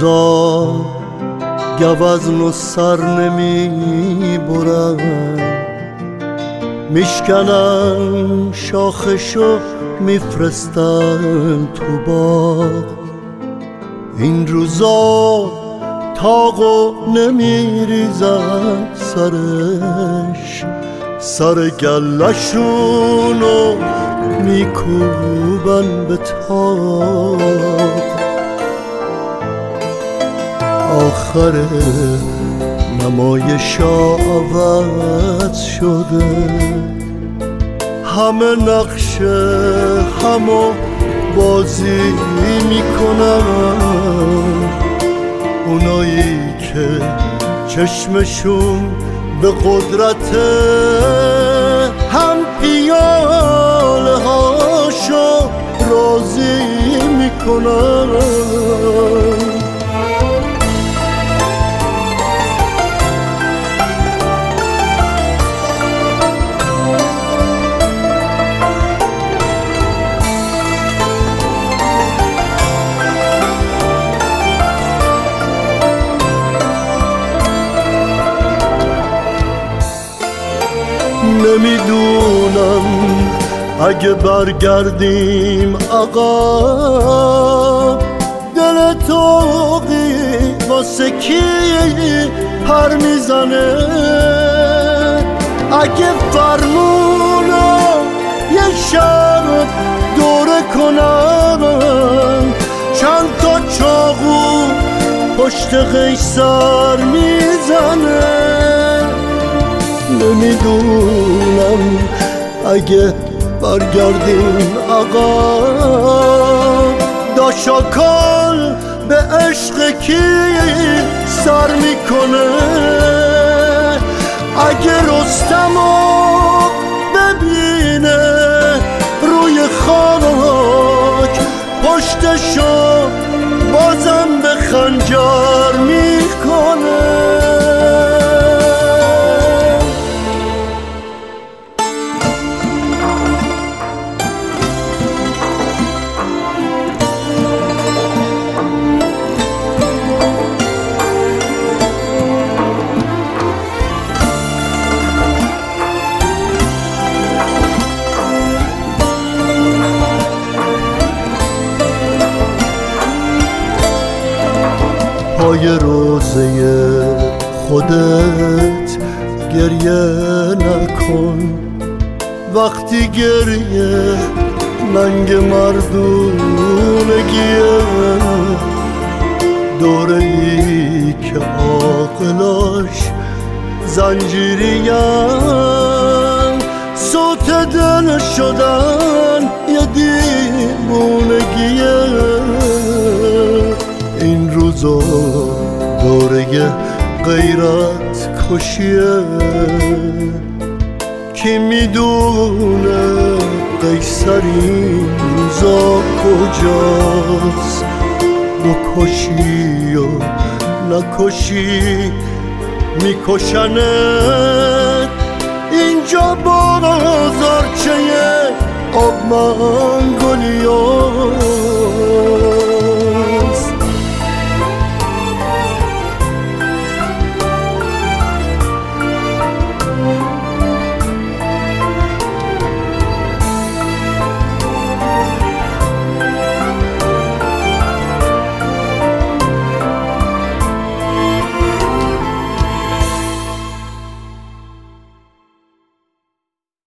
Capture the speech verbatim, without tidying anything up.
روزا گوزن و سر نمی برن، میشکنن شاخشو میفرستن تو باغ. این روزا تاقو نمیریزن سرش، سر گلشونو میکوبن به تاق. آخر نمایشا عوض شده، همه نقشه همو بازی میکنن. اونایی که چشمشون به قدرت هم پیاله هاشو راضی میکنن. نمیدونم اگه برگردیم عقب، دل توقی واسه کی پر میزنه؟ اگه فرمونو یه شب دوره کنم، چند تا چاقو پشت قیصر میزنه. نمیدونم اگه برگردیم عقب، داشاکال به عشق کی سر میکنه؟ اگه رستمو ببینه روی خاک، پشتشو بازم به خنجر میکنه. پای روزه خودت گریه نکن، وقتی گریه ننگ مردونگیه. دوره ای که عاقلاش زنجیریم، صوت دل شدن یه دیوونگیه. این روزا دوره غیرت کشیه، کی میدونه قیصر این روزا کجاست؟ بکشی و نکشی میکشنت. اینجا بازارچه آب منگولیا،